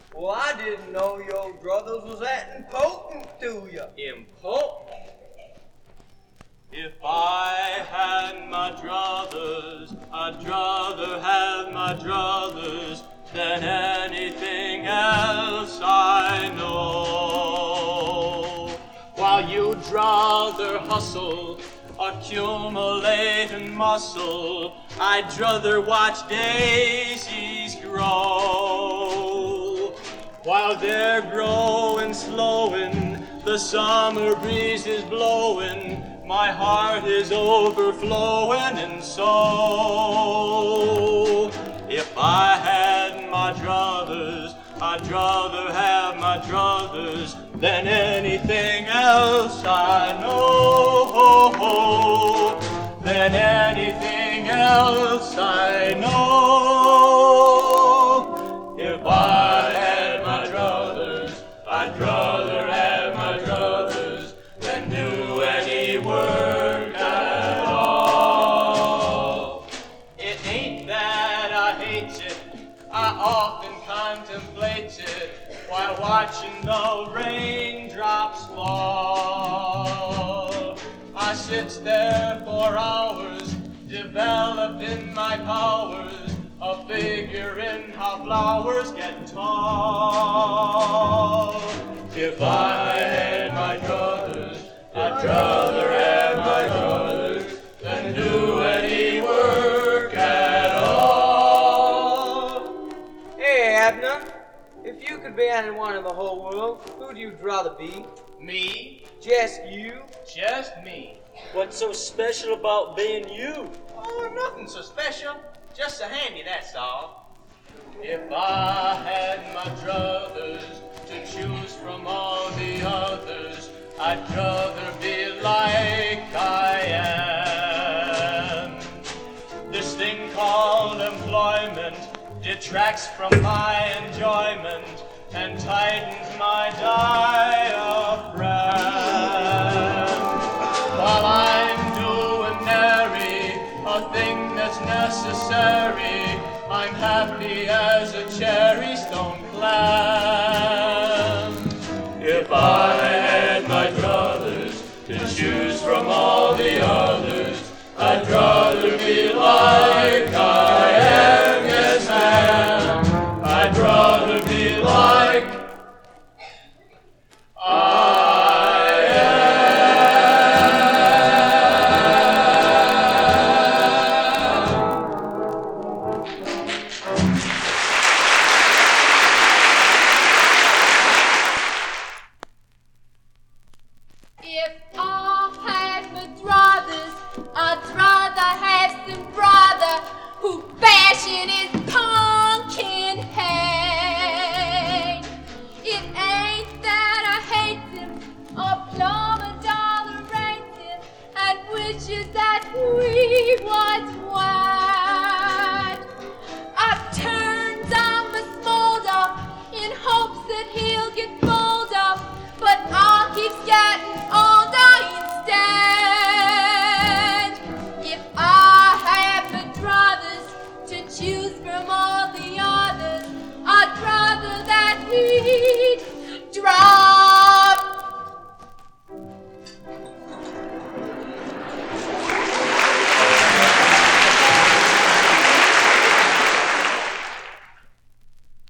Well, I didn't know your brothers was that important to you. Important? If I had my druthers, I'd druther have my druthers than anything else I know. While you'd druther hustle, accumulating muscle, I'd druther watch daisies grow. While they're growing, slowing, the summer breeze is blowing, my heart is overflowing, and so if I had my druthers, I'd druther have my druthers than anything else I know, than anything else I know. If I had my druthers, I'd druther have my druthers than do any work at all. It ain't that I hate it, I often contemplate it while watching the raindrops fall. I sit there for hours, developing my powers of figuring how flowers get tall. If I had my druthers, I'd rather have my druthers than do any work at all. Hey, Abner, if you could be anyone in the whole world, who'd you rather be? Me? Just you? Just me. What's so special about being you? Oh, nothing so special. Just so handy, that's all. If I had my druthers to choose from all the others, I'd rather be like I am. This thing called employment detracts from my enjoyment and tightens my diaphragm. While I'm doing nary a thing that's necessary, I'm happy as a cherry stone clam.